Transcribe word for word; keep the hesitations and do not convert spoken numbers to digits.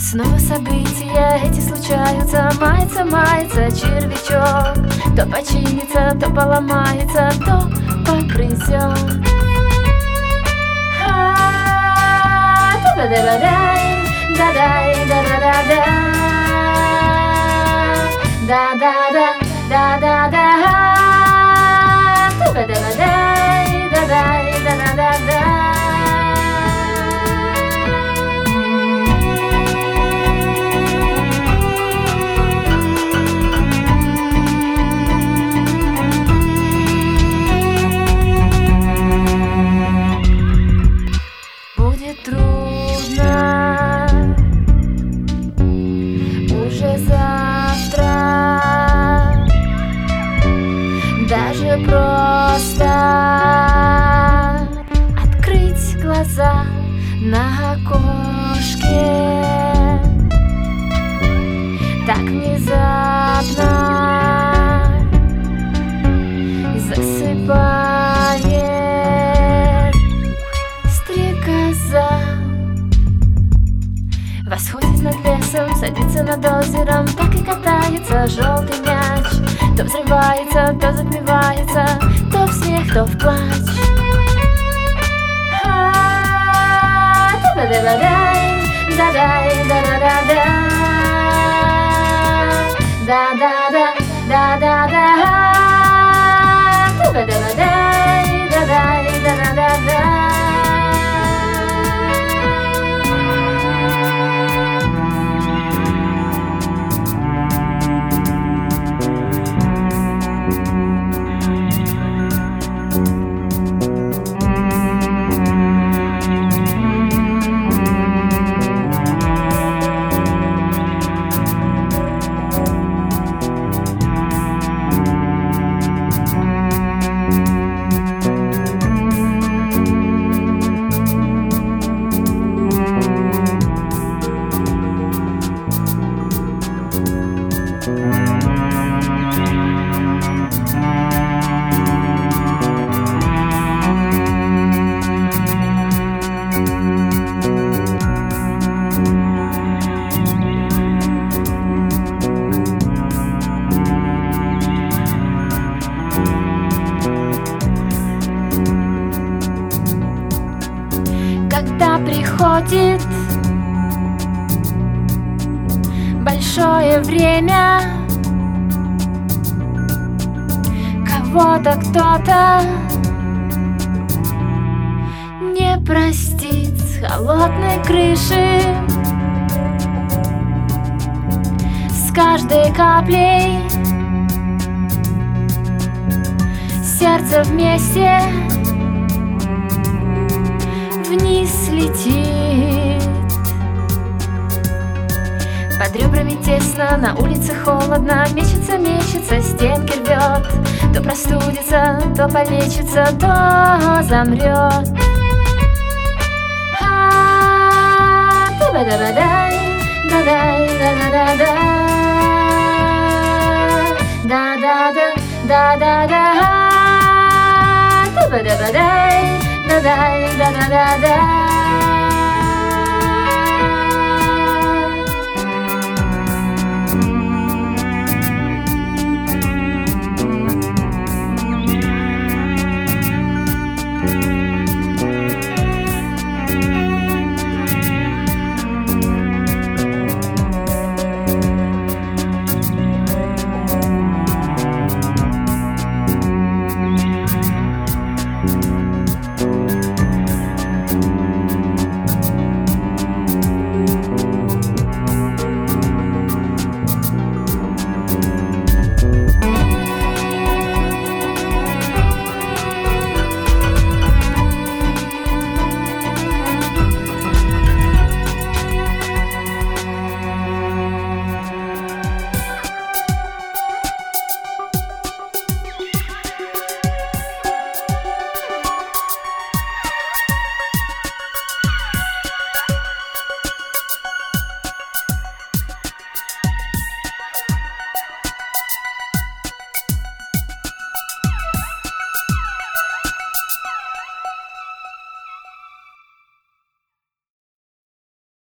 Снова события эти случаются, мается, мается червячок. То починится, то поломается, то погрызет. Да-да-да-дай, да-дай, да-да-да-да, да-да-да, да-да-да, да-да-да-дай, да-дай, да-да-да-да. Будет трудно уже завтра, даже просто открыть глаза на окошке. Так внезапно засыпает стрекоза. Восходит над лесом, садится над озером, так и катается желтый мяч. То взрывается, то затмевается, то в смех, то в плач. Да-да-да-дай, да-дай, да-да-да-да, да-да-да, да-да-да, да-да-да-дай, да-дай, да-да-да-да. Когда приходит большое время, кого-то кто-то не простит с холодной крыши. С каждой каплей сердце вместе вниз летит. Под ребрами тесно, на улице холодно, мечется, мечется, стенки рвет. То простудится, то полечится, то замрет. Да-да-да-дай, да-дай, да-да-да-да, да-да-да, да-да-да, да-да-да-дай, да-дай, да-да-да-да.